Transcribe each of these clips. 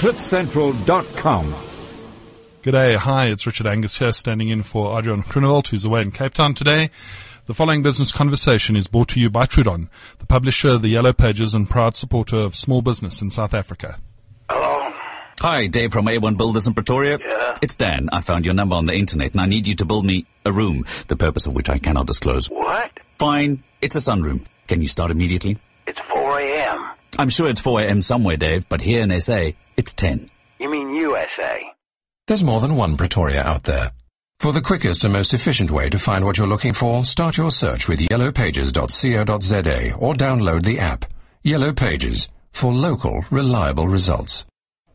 cliffcentral.com. G'day, hi, it's Richard Angus here, standing in for Adrian Groenewald, who's away in Cape Town today. The following business conversation is brought to you by Trudon, the publisher of the Yellow Pages and proud supporter of small business in South Africa. Hello? Hi, Dave from A1 Builders in Pretoria. Yeah? It's Dan. I found your number on the internet and I need you to build me a room, the purpose of which I cannot disclose. What? Fine. It's a sunroom. Can you start immediately? It's 4 a.m. I'm sure it's 4 a.m. somewhere, Dave, but here in SA, it's 10. You mean USA? There's more than one Pretoria out there. For the quickest and most efficient way to find what you're looking for, start your search with yellowpages.co.za or download the app. Yellow Pages, for local, reliable results.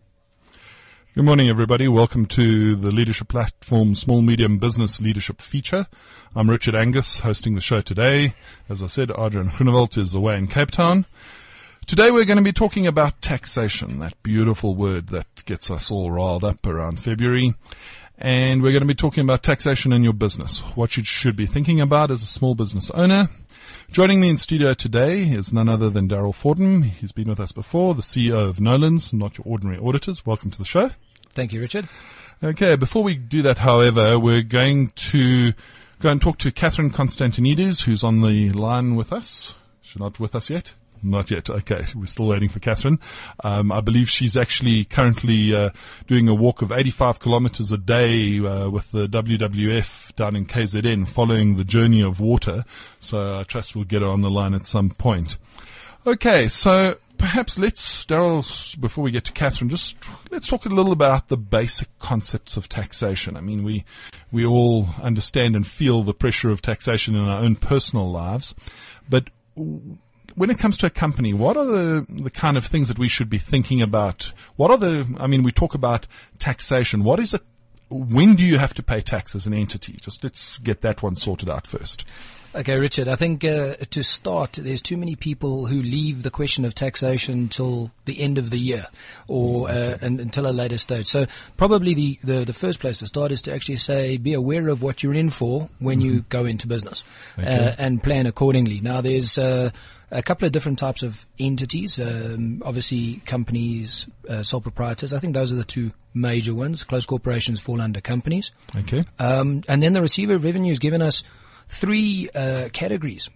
Good morning, everybody. Welcome to the Leadership Platform Small Medium Business Leadership Feature. I'm Richard Angus, hosting the show today. As I said, Adrian Groenewald is away in Cape Town. Today we're going to be talking about taxation, that beautiful word that gets us all riled up around February. And we're going to be talking about taxation in your business, what you should be thinking about as a small business owner. Joining me in studio today is none other than Daryl Fordham. He's been with us before, the CEO of Nolan's, Not Your Ordinary Auditors. Welcome to the show. Thank you, Richard. Okay, before we do that, however, we're going to go and talk to Catherine Constantinides, who's on the line with us. She's not with us yet? Not yet. Okay. We're still waiting for Catherine. I believe she's actually currently doing a walk of 85 kilometers a day with the WWF down in KZN, following the journey of water. So I trust we'll get her on the line at some point. Okay. So perhaps Daryl, before we get to Catherine, let's talk a little about the basic concepts of taxation. I mean, we all understand and feel the pressure of taxation in our own personal lives, but when it comes to a company, what are the kind of things that we should be thinking about? We talk about taxation. What is it? When do you have to pay tax as an entity? Just let's get that one sorted out first. Okay, Richard, I think to start, there's too many people who leave the question of taxation till the end of the year or until a later stage. So probably the first place to start is to actually say, be aware of what you're in for when you go into business, and plan accordingly. Now, there's a couple of different types of entities. Obviously, companies, sole proprietors. I think those are the two major ones. Closed corporations fall under companies. Okay. And then the receiver of revenue has given us three categories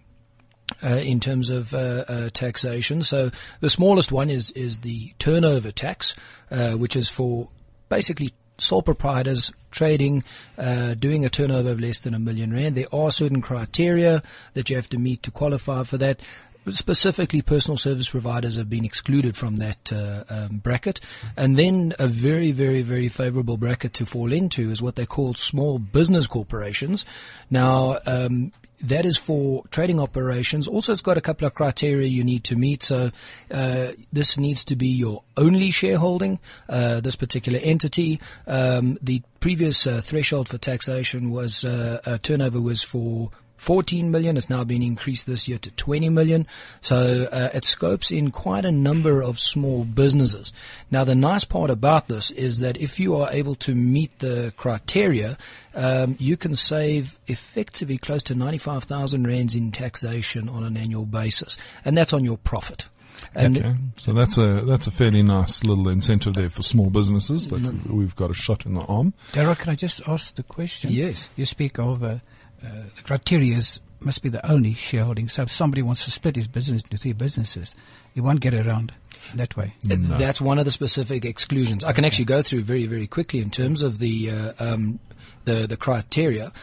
in terms of taxation. So the smallest one is the turnover tax, which is for basically sole proprietors trading, doing a turnover of less than R1 million. There are certain criteria that you have to meet to qualify for that. Specifically, personal service providers have been excluded from that bracket. And then a very, very, very favorable bracket to fall into is what they call small business corporations. Now, that is for trading operations. Also, it's got a couple of criteria you need to meet. So this needs to be your only shareholding, this particular entity. The previous threshold for taxation was turnover was for 14 million. It's now been increased this year to 20 million. So it scopes in quite a number of small businesses. Now, the nice part about this is that if you are able to meet the criteria, you can save effectively close to 95,000 rands in taxation on an annual basis, and that's on your profit. And okay, so that's a fairly nice little incentive there for small businesses that we've got a shot in the arm. Daryl, can I just ask the question? Yes. You speak of the criteria must be the only shareholding. So if somebody wants to split his business into three businesses, he won't get around that way. No. That's one of the specific exclusions. I can actually go through very, very quickly in terms of the criteria.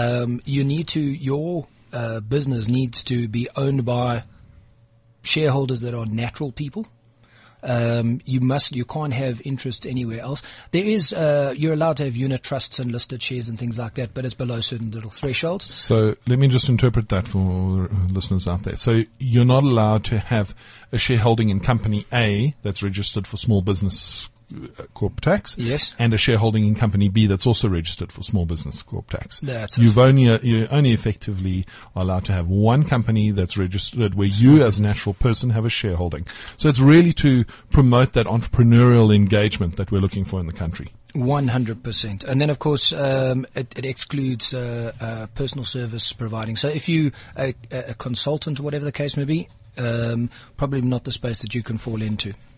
Your business needs to be owned by shareholders that are natural people. You can't have interest anywhere else. There is, you're allowed to have unit trusts and listed shares and things like that, but it's below certain little thresholds. So let me just interpret that for listeners out there. So you're not allowed to have a shareholding in company A that's registered for small business corp tax. Yes. And a shareholding in company B that's also registered for small business corp tax. That's you only effectively are allowed to have one company that's registered where you as a natural person have a shareholding. So it's really to promote that entrepreneurial engagement that we're looking for in the country. 100%. And then, of course, it excludes personal service providing. So if you a consultant or whatever the case may be, probably not the space that you can fall into.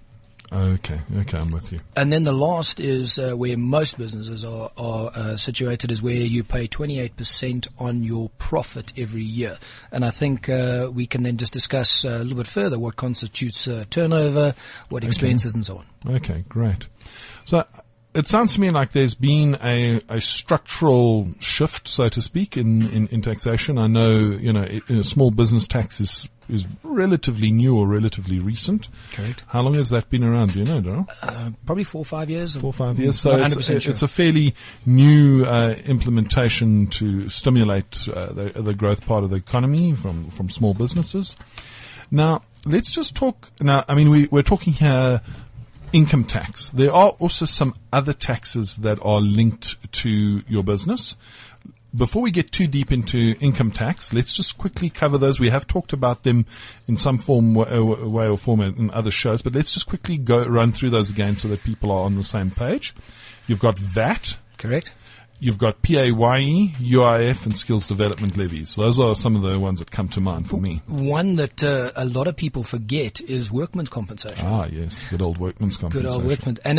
Okay, I'm with you. And then the last is where most businesses are situated, is where you pay 28% on your profit every year. And I think we can then just discuss a little bit further what constitutes turnover, what expenses, and so on. Okay, great. So it sounds to me like there's been a structural shift, so to speak, in taxation. I know, small business tax is relatively new or relatively recent. Correct. How long has that been around? Do you know, Daryl? Probably 4 or 5 years. 4 or 5 years. So 100% sure. it's a fairly new implementation to stimulate the growth part of the economy from small businesses. Now, let's just talk. Now, I mean, we're talking here income tax. There are also some other taxes that are linked to your business. Before we get too deep into income tax, let's just quickly cover those. We have talked about them in some form, way or form in other shows, but let's just quickly run through those again so that people are on the same page. You've got VAT. Correct. You've got PAYE, UIF, and skills development levies. Those are some of the ones that come to mind for me. One that a lot of people forget is workman's compensation. Ah, yes, good old workman's compensation. Good old workman's, and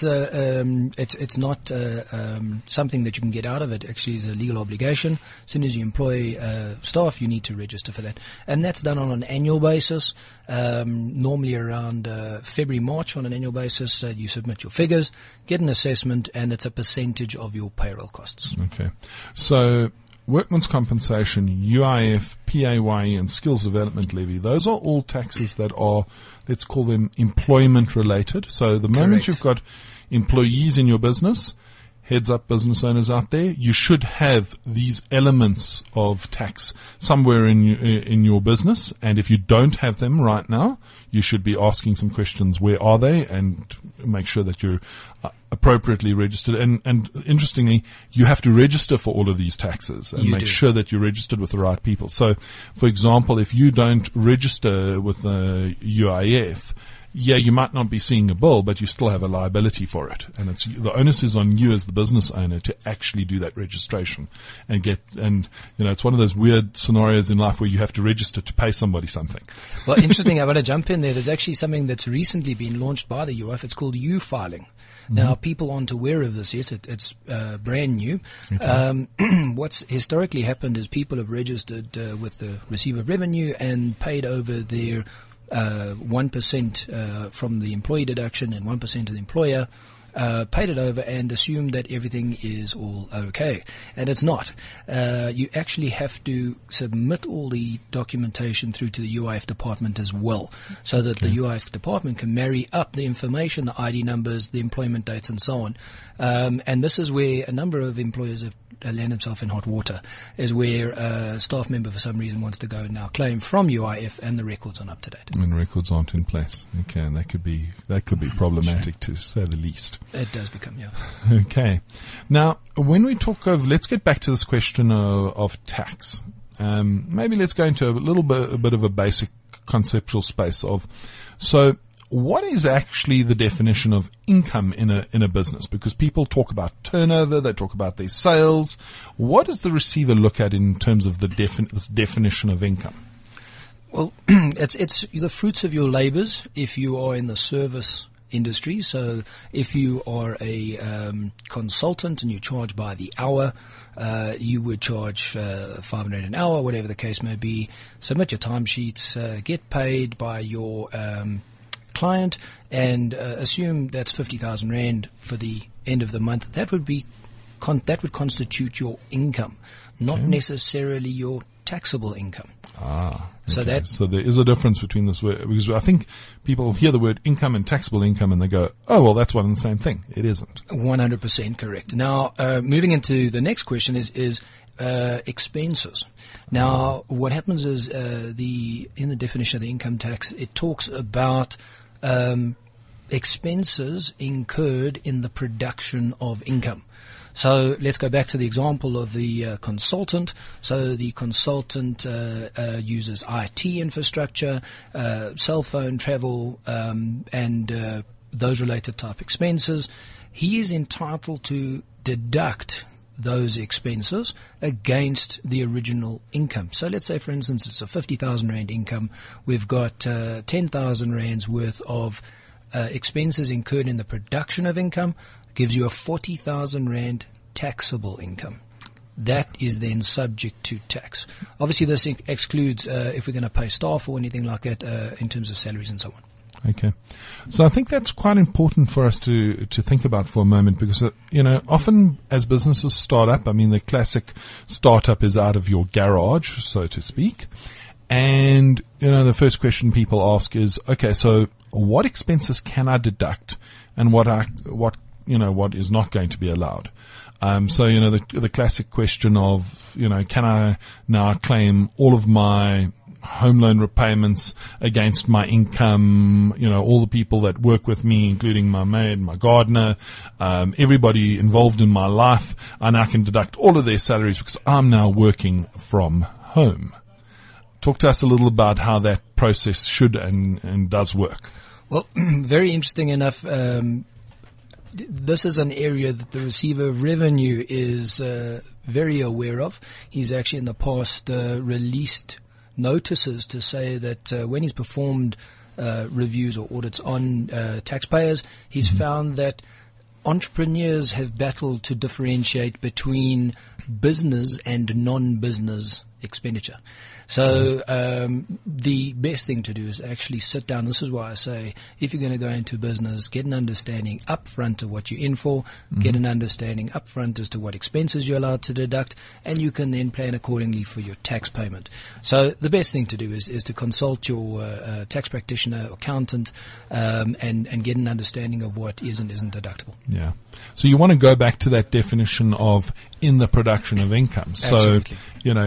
it's not something that you can get out of it. Actually, it's a legal obligation. As soon as you employ staff, you need to register for that, and that's done on an annual basis. Normally around February, March on an annual basis. You submit your figures, get an assessment, and it's a percentage of your payroll costs. Okay. So workman's compensation, UIF, PAYE, and skills development levy, those are all taxes that are, let's call them employment related. So the moment Correct. you've got employees in your business, heads up business owners out there, you should have these elements of tax somewhere in your business. And if you don't have them right now, you should be asking some questions. Where are they? And make sure that you're appropriately registered. And interestingly, you have to register for all of these taxes and make sure that you're registered with the right people. So, for example, if you don't register with the UIF, yeah, you might not be seeing a bill, but you still have a liability for it. And the onus is on you as the business owner to actually do that registration and it's one of those weird scenarios in life where you have to register to pay somebody something. Well, interesting. I want to jump in there. There's actually something that's recently been launched by the UIF. It's called U-filing. Now, people aren't aware of this yet. It's brand new. Okay. What's historically happened is people have registered with the Receiver of Revenue and paid over their 1% from the employee deduction and 1% to the employer, paid it over and assumed that everything is all okay. And it's not. You actually have to submit all the documentation through to the UIF department as well, so that the UIF department can marry up the information, the ID numbers, the employment dates, and so on. And this is where a number of employers have land themselves in hot water, is where a staff member for some reason wants to go and now claim from UIF and the records aren't up to date. And records aren't in place. Okay, and that could be problematic to say the least. It does become, yeah. Okay. Now, when we talk of, let's get back to this question of tax. Maybe let's go into a bit of a basic conceptual space of, so what is actually the definition of income in a business? Because people talk about turnover, they talk about their sales. What does the receiver look at in terms of this definition of income? Well, it's the fruits of your labors if you are in the service industry. So if you are a consultant and you charge by the hour, you would charge 500 an hour, whatever the case may be. Submit your timesheets, get paid by your client, and assume that's 50,000 rand for the end of the month. That would constitute your income, not necessarily your taxable income. So there is a difference between this word, because I think people hear the word income and taxable income and they go, oh, well, that's one and the same thing. It isn't. 100% correct. Now, moving into the next question is expenses. Now, what happens is in the definition of the income tax, it talks about expenses incurred in the production of income. So let's go back to the example of the consultant. So the consultant uses IT infrastructure, cell phone, travel, and those related type expenses. He is entitled to deduct those expenses against the original income. So let's say, for instance, it's a 50,000 rand income. We've got 10,000 rands worth of expenses incurred in the production of income gives you a 40,000 Rand taxable income. That is then subject to tax. Obviously, this excludes if we're going to pay staff or anything like that in terms of salaries and so on. Okay. So I think that's quite important for us to think about for a moment because, often as businesses start up, I mean, the classic startup is out of your garage, so to speak. And, the first question people ask is, okay, so what expenses can I deduct and what is not going to be allowed? The classic question of, can I now claim all of my home loan repayments against my income, all the people that work with me, including my maid, my gardener, everybody involved in my life, and I can deduct all of their salaries because I'm now working from home. Talk to us a little about how that process should and does work. Well, very interesting enough. This is an area that the receiver of revenue is very aware of. He's actually in the past released notices to say that when he's performed reviews or audits on taxpayers, he's found that entrepreneurs have battled to differentiate between business and non-business expenditure. So the best thing to do is actually sit down. This is why I say if you're going to go into business, get an understanding up front of what you're in for, get an understanding up front as to what expenses you're allowed to deduct, and you can then plan accordingly for your tax payment. So the best thing to do is to consult your tax practitioner, accountant, and get an understanding of what is and isn't deductible. Yeah. So you want to go back to that definition of in the production of income. So, Absolutely.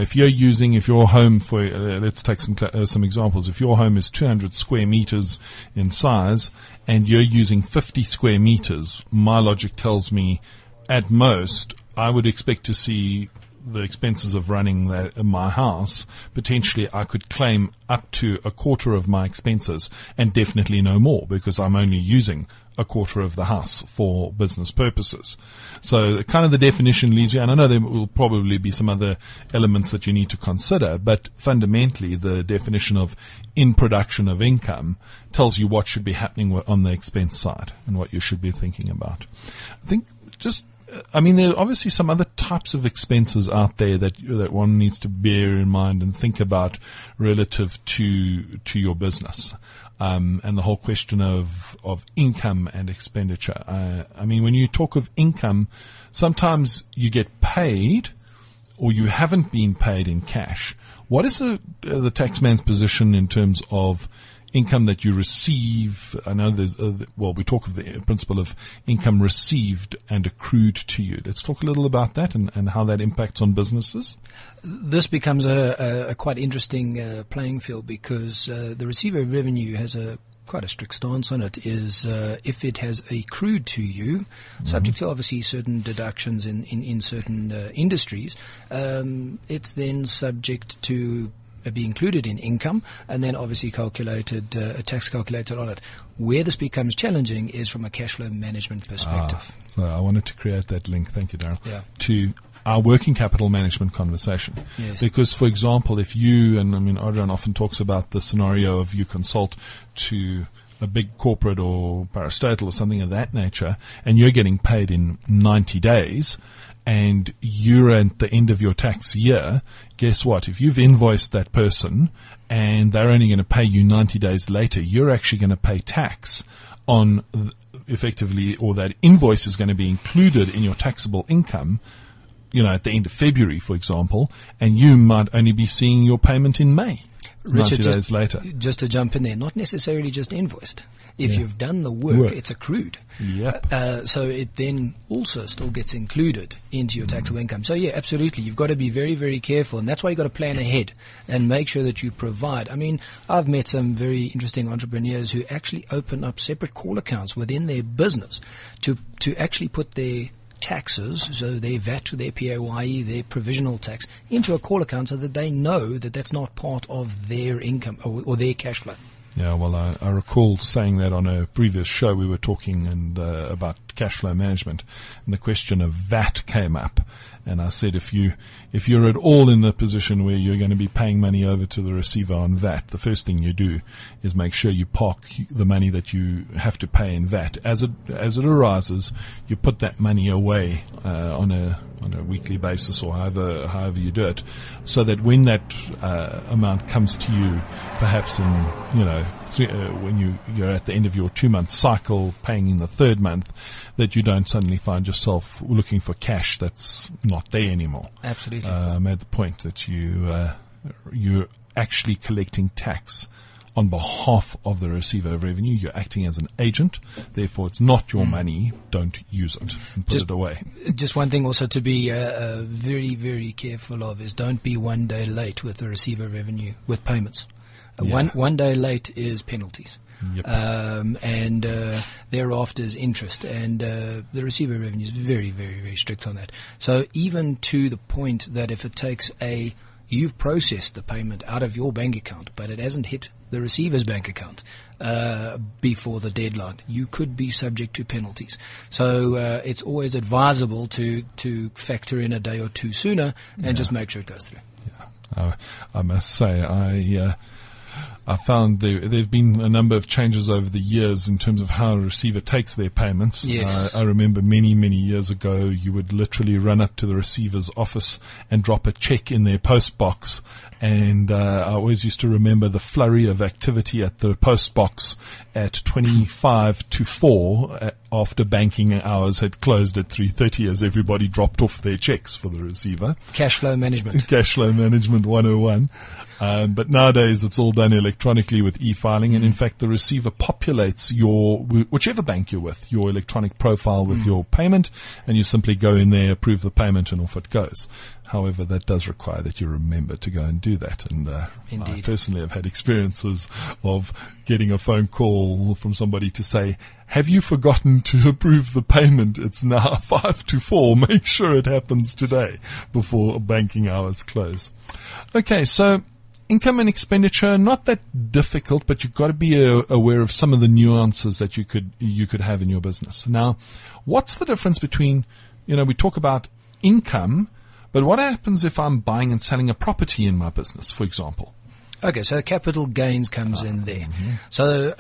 if your home for, let's take some examples. If your home is 200 square meters in size and you're using 50 square meters, my logic tells me at most I would expect to see the expenses of running that in my house. Potentially I could claim up to a quarter of my expenses and definitely no more because I'm only using a quarter of the house for business purposes. So kind of the definition leads you, and I know there will probably be some other elements that you need to consider, but fundamentally the definition of in production of income tells you what should be happening on the expense side and what you should be thinking about. I think there are obviously some other types of expenses out there that one needs to bear in mind and think about relative to your business. And the whole question of income and expenditure. When you talk of income, sometimes you get paid or you haven't been paid in cash. What is the taxman's position in terms of income that you receive? I know we talk of the principle of income received and accrued to you. Let's talk a little about that and how that impacts on businesses. This becomes a quite interesting playing field because the receiver of revenue has quite a strict stance on it. Is if it has accrued to you, subject to obviously certain deductions in certain industries, it's then subject to be included in income and then obviously calculated, a tax calculated on it. Where this becomes challenging is from a cash flow management perspective. So I wanted to create that link, thank you, Daryl, Yeah. to our working capital management conversation. Yes. Because, for example, if you, Adrian often talks about the scenario of you consult to a big corporate or parastatal or something of that nature, and you're getting paid in 90 days, and you're at the end of your tax year, guess what? If you've invoiced that person and they're only going to pay you 90 days later, you're actually going to pay tax on effectively, or that invoice is going to be included in your taxable income, at the end of February, for example, and you might only be seeing your payment in May. Richard, 90 days later. Just to jump in there, not necessarily just invoiced. If you've done the work, it's accrued. Yep. So it then also still gets included into your taxable income. So yeah, absolutely. You've got to be very, very careful. And that's why you've got to plan ahead and make sure that you provide. I've met some very interesting entrepreneurs who actually open up separate call accounts within their business to actually put their taxes, so their VAT, their PAYE, their provisional tax, into a call account so that they know that that's not part of their income or their cash flow. Yeah, well, I recall saying that on a previous show. We were talking about cash flow management, and the question of VAT came up. And I said, if you're at all in the position where you're going to be paying money over to the receiver on VAT, the first thing you do is make sure you park the money that you have to pay in VAT. As it arises, you put that money away on a weekly basis, or however you do it, so that when that amount comes to you, perhaps in when you're at the end of your 2-month cycle, paying in the 3rd month, that you don't suddenly find yourself looking for cash that's not there anymore. Absolutely. I made the point that you're actually collecting tax on behalf of the receiver of revenue. You're acting as an agent. Therefore, it's not your money. Don't use it and put it away. Just one thing also to be very, very careful of is don't be 1 day late with the receiver of revenue with payments. One day late is penalties. Yep. And thereafter is interest, and the receiver of revenue is very, very, very strict on that. So even to the point that if it takes you've processed the payment out of your bank account, but it hasn't hit the receiver's bank account before the deadline, you could be subject to penalties. So it's always advisable to factor in a day or two sooner and just make sure it goes through. Yeah. I must say, I found there've been a number of changes over the years in terms of how a receiver takes their payments. Yes. I remember many, many years ago, you would literally run up to the receiver's office and drop a check in their post box. And I always used to remember the flurry of activity at the post box at 25 to 4 after banking hours had closed at 3:30, as everybody dropped off their checks for the receiver. Cash flow management. Cash flow management 101. But nowadays it's all done electronically with e-filing, and in fact the receiver populates whichever bank you're with, your electronic profile with your payment, and you simply go in there, approve the payment, and off it goes. However, that does require that you remember to go and do that. And I personally have had experiences of getting a phone call from somebody to say, have you forgotten to approve the payment? It's now 5 to 4. Make sure it happens today before banking hours close. Okay, so income and expenditure, not that difficult, but you've got to be aware of some of the nuances that you could have in your business. Now, what's the difference between, we talk about income, but what happens if I'm buying and selling a property in my business, for example? Okay, so capital gains comes in there. Mm-hmm. So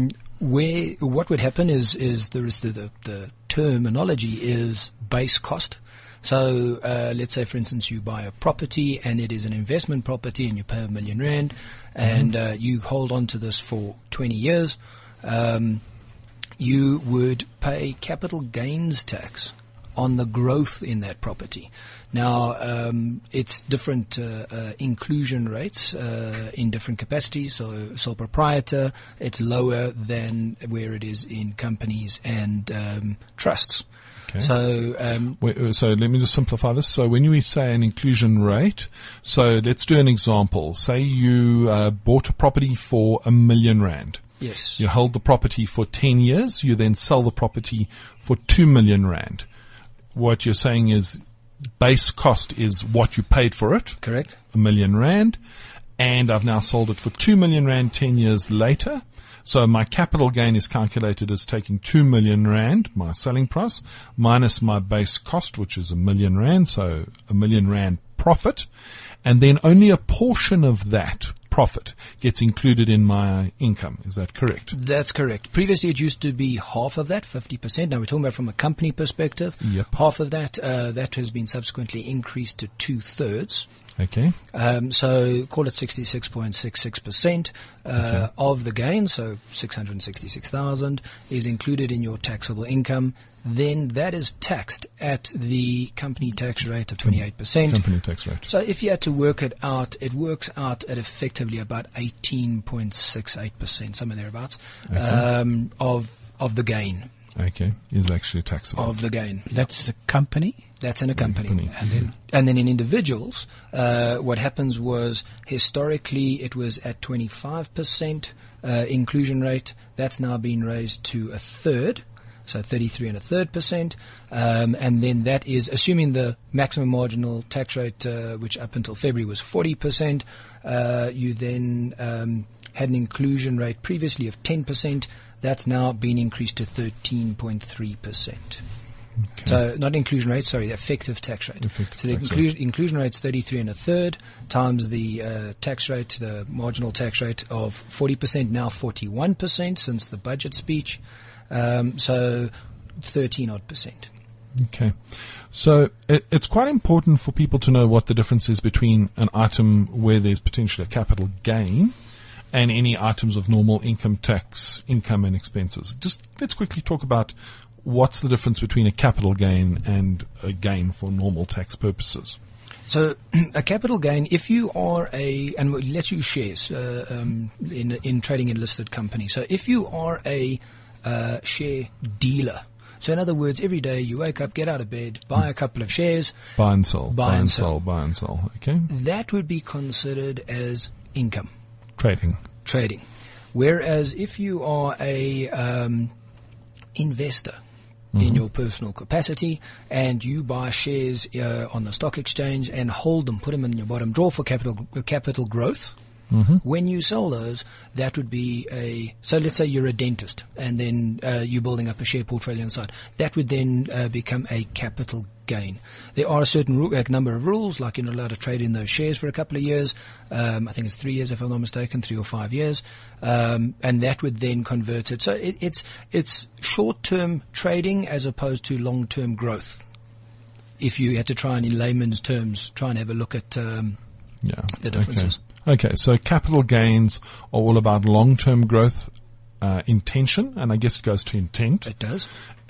what would happen is the terminology is base cost. So let's say, for instance, you buy a property and it is an investment property and you pay R1 million and you hold on to this for 20 years. You would pay capital gains tax on the growth in that property. Now, it's different inclusion rates in different capacities. So sole proprietor, it's lower than where it is in companies and trusts. Okay. So let me just simplify this. So when we say an inclusion rate, so let's do an example. Say you bought a property for R1 million. Yes. You hold the property for 10 years. You then sell the property for R2 million. What you're saying is base cost is what you paid for it. Correct. R1 million. And I've now sold it for R2 million 10 years later. So my capital gain is calculated as taking R2 million, my selling price, minus my base cost, which is R1 million. So R1 million profit. And then only a portion of that profit gets included in my income. Is that correct? That's correct. Previously, it used to be half of that, 50%. Now we're talking about from a company perspective. Yep. Half of that, that has been subsequently increased to 2/3. Okay. So call it 66.66% of the gain. So 666,000 is included in your taxable income. Then that is taxed at the company tax rate of 28%. Company tax rate. So if you had to work it out, it works out at effectively about 18.68%, somewhere thereabouts, of the gain. Okay, is actually taxable. Of the gain. That's a company? That's in a company. And then in individuals, what happens was historically it was at 25% inclusion rate. That's now been raised to 1/3. So 33.33%, and then that is assuming the maximum marginal tax rate, which up until February was 40%. You then had an inclusion rate previously of 10%. That's now been increased to 13.3%. Okay. So not inclusion rate, sorry, the effective tax rate. So the inclusion rate's 33 1/3 times the tax rate, the marginal tax rate of 40%, now 41% since the budget speech. So 13 odd percent. Okay. So it's quite important for people to know what the difference is between an item where there's potentially a capital gain and any items of normal income tax, income and expenses. Just let's quickly talk about what's the difference between a capital gain and a gain for normal tax purposes. So a capital gain, if you are and let's use shares in trading in listed companies. So if you are a share dealer, so in other words, every day you wake up, get out of bed, buy a couple of shares. Buy and sell. Buy and sell. Buy and sell. Okay. That would be considered as income. Trading. Whereas if you are a investor in your personal capacity and you buy shares on the stock exchange and hold them, put them in your bottom drawer for capital growth, when you sell those, that would be so let's say you're a dentist and then you're building up a share portfolio inside. That would then become a capital gain. There are a certain number of rules, like you're not allowed to trade in those shares for a couple of years. I think it's 3 years if I'm not mistaken, 3 or 5 years. And that would then convert it. So it's short-term trading as opposed to long-term growth. If you had to try and, in layman's terms, try and have a look at the differences. Okay, so capital gains are all about long-term growth intention, and I guess it goes to intent. It does.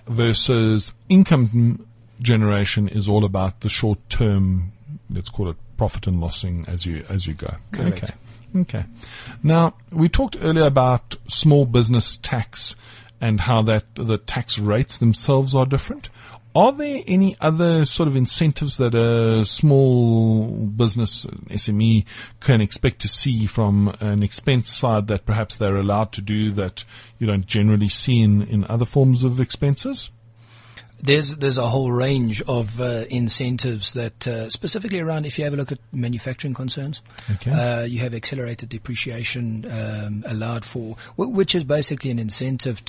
Versus income generation is all about the short-term, let's call it profit and lossing as you go. Correct. Okay. Now, we talked earlier about small business tax and how that the tax rates themselves are different. Are there any other sort of incentives that a small business, SME, can expect to see from an expense side that perhaps they're allowed to do that you don't generally see in other forms of expenses? There's a whole range of incentives that specifically around, if you have a look at manufacturing concerns, you have accelerated depreciation allowed for, which is basically an incentive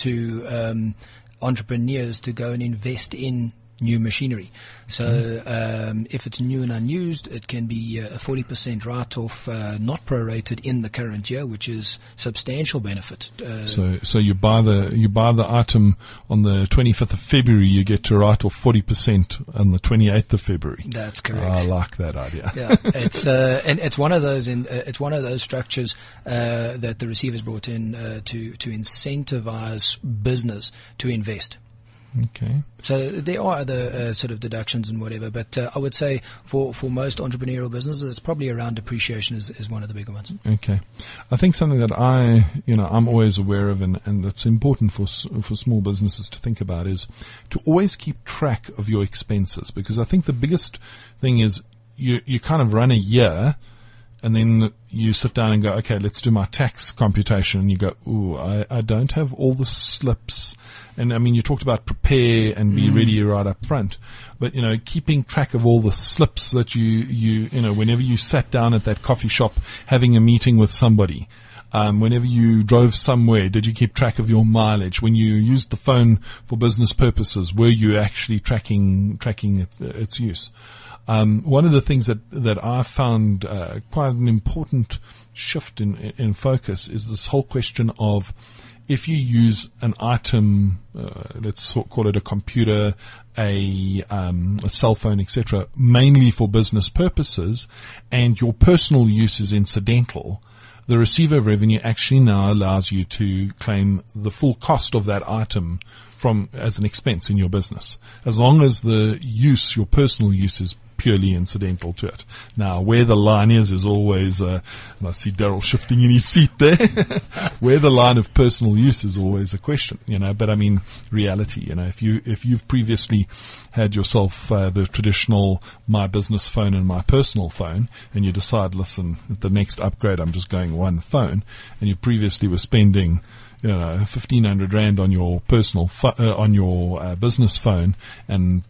to entrepreneurs to go and invest in new machinery. So if it's new and unused, it can be a 40% write-off, not prorated in the current year, which is substantial benefit. So you buy the item on the 25th of February, you get to write off 40% on the 28th of February. That's correct. I like that idea. Yeah, it's and it's one of those structures that the receivers brought in to incentivize business to invest. Okay. So there are other sort of deductions and whatever, but I would say for most entrepreneurial businesses, it's probably around depreciation is one of the bigger ones. Okay. I think something that I'm always aware of and it's important for small businesses to think about is to always keep track of your expenses, because I think the biggest thing is you kind of run a year and then you sit down and go, okay, let's do my tax computation. And you go, ooh, I don't have all the slips. And I mean, you talked about prepare and be ready right up front. But, keeping track of all the slips that you whenever you sat down at that coffee shop having a meeting with somebody, whenever you drove somewhere, did you keep track of your mileage? When you used the phone for business purposes, were you actually tracking its use? One of the things that I found quite an important shift in focus is this whole question of if you use an item, let's call it a computer, a cell phone, etc., mainly for business purposes, and your personal use is incidental, the receiver of revenue actually now allows you to claim the full cost of that item as an expense in your business, as long as your personal use is purely incidental to it. Now, where the line is always, and I see Daryl shifting in his seat there, where the line of personal use is always a question, but I mean, reality, if you've previously had yourself, the traditional my business phone and my personal phone, and you decide, listen, at the next upgrade, I'm just going one phone, and you previously were spending, 1,500 rand on your personal on your business phone, and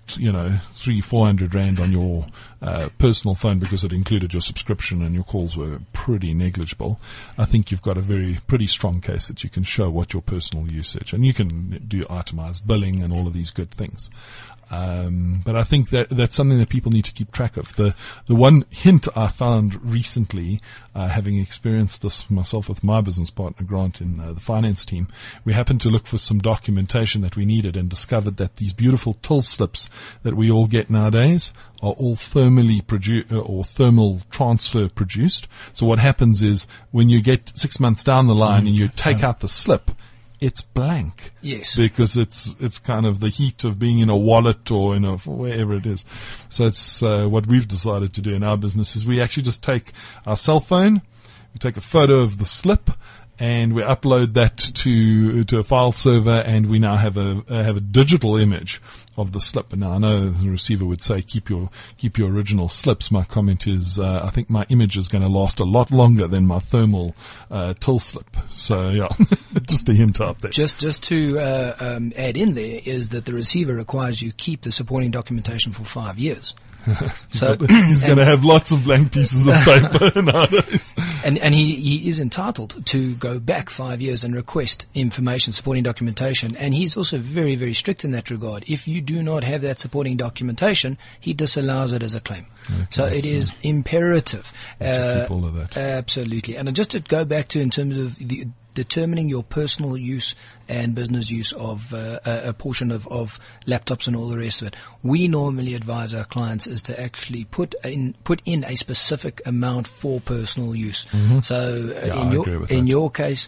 300-400 rand on your personal phone because it included your subscription and your calls were pretty negligible, I think you've got a pretty strong case that you can show what your personal usage, and you can do itemized billing and all of these good things. But I think that's something that people need to keep track of. The one hint I found recently, having experienced this myself with my business partner Grant in the finance team, we happened to look for some documentation that we needed and discovered that these beautiful till slips that we all get nowadays are all thermally produced or thermal transfer produced. So what happens is when you get 6 months down the line and you take out the slip, it's blank. Yes. Because it's kind of the heat of being in a wallet or in wherever it is. So it's, what we've decided to do in our business is we actually just take our cell phone, we take a photo of the slip, and we upload that to a file server, and we now have a digital image of the slip. And now I know the receiver would say keep your original slips. My comment is I think my image is going to last a lot longer than my thermal till slip. So yeah, just a hint out there. Just to add in there is that the receiver requires you keep the supporting documentation for 5 years. So he's going to have lots of blank pieces of paper nowadays. And he is entitled to go back 5 years and request information, supporting documentation. And he's also very, very strict in that regard. If you do not have that supporting documentation, he disallows it as a claim. Okay, so it is imperative. To keep all of that. Absolutely. And just to go back to in terms of determining your personal use and business use of a portion of laptops and all the rest of it, we normally advise our clients is to actually put in a specific amount for personal use. Mm-hmm. So in your case,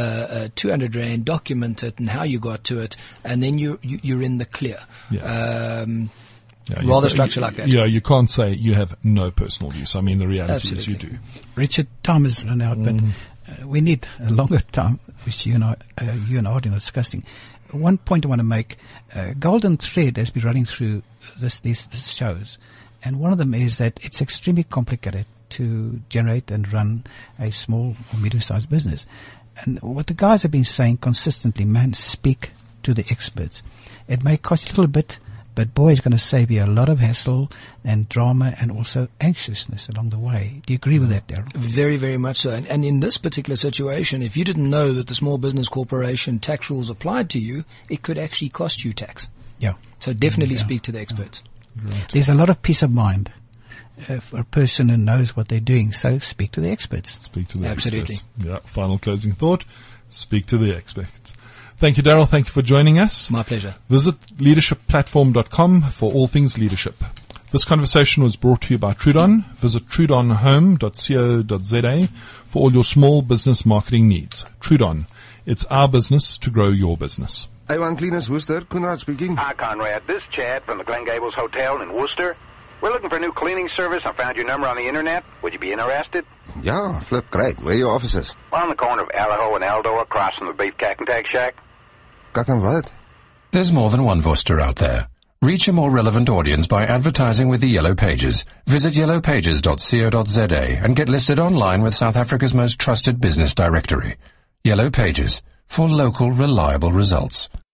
200 rand, document it and how you got to it, and then you're in the clear. Yeah. Rather structured like that. Yeah, you can't say you have no personal use. I mean, the reality is you do. Richard, time has run out, but we need a longer time, which you and Arden are discussing. One point I want to make, golden thread has been running through these shows, and one of them is that it's extremely complicated to generate and run a small or medium-sized business. And what the guys have been saying consistently, man, speak to the experts. It may cost you a little bit, but boy, it's going to save you a lot of hassle and drama and also anxiousness along the way. Do you agree with that, Daryl? Very, very much so. And in this particular situation, if you didn't know that the Small Business Corporation tax rules applied to you, it could actually cost you tax. Yeah. So definitely speak to the experts. Right. There's a lot of peace of mind for a person who knows what they're doing. So speak to the experts. Speak to the Absolutely. experts. Yeah. Final closing thought. Speak to the experts. Thank you, Daryl. Thank you for joining us. My pleasure. Visit leadershipplatform.com for all things leadership. This conversation was brought to you by Trudon. Visit trudonhome.co.za for all your small business marketing needs. Trudon. It's our business to grow your business. A1 Cleaners Worcester, Conrad speaking. Hi, Conrad. This is Chad from the Glen Gables Hotel in Worcester. We're looking for a new cleaning service. I found your number on the internet. Would you be interested? Yeah, flip great. Where are your offices? Well, on the corner of Alaho and Aldo, across from the Beef Cack and Tag Shack. Kak en wat? There's more than one Worcester out there. Reach a more relevant audience by advertising with the Yellow Pages. Visit yellowpages.co.za and get listed online with South Africa's most trusted business directory. Yellow Pages, for local reliable results.